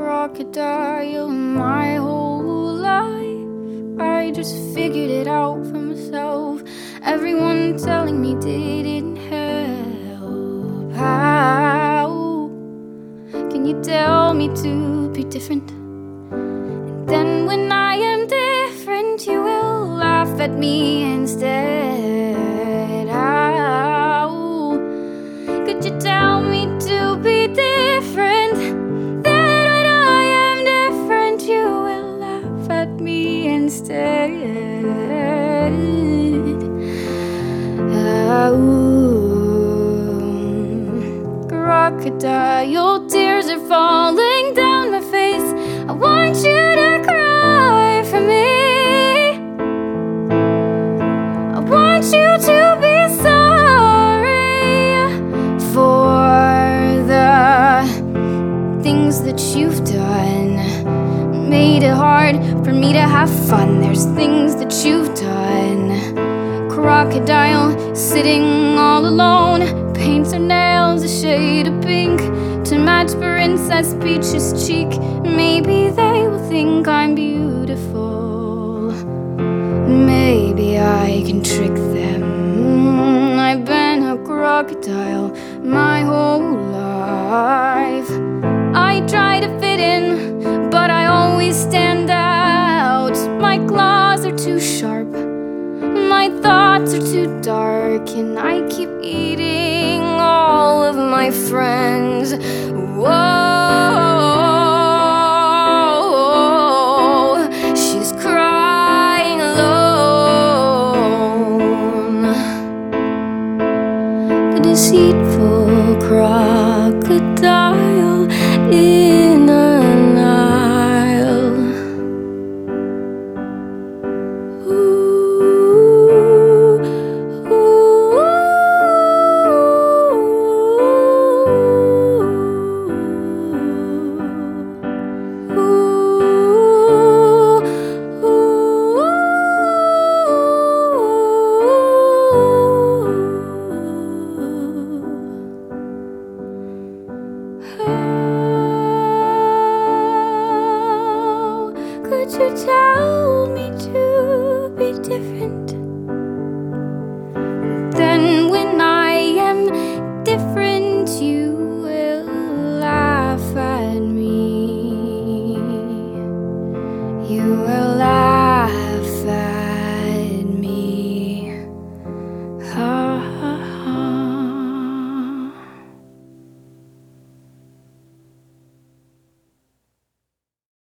crocodile my whole life. I just figured it out for myself. Everyone telling me didn't help. How can you tell me to be different? And then when I am different, you will laugh at me instead. How could you tell me to be different? Then when I am different, you will laugh at me instead. Crocodile tears are falling down my face. I want you to cry for me. I want you to be sorry for the things that you've done. Made it hard for me to have fun. There's things that you've done. Crocodile sitting all alone, paints her nails a shade of pink to match Princess Peach's cheek. Maybe they will think I'm beautiful. Maybe I can trick them. I've been a crocodile my whole life. I try to fit in, but I always stand out. My claws are too sharp, my thoughts are too dark, and I keep eating all of my friends.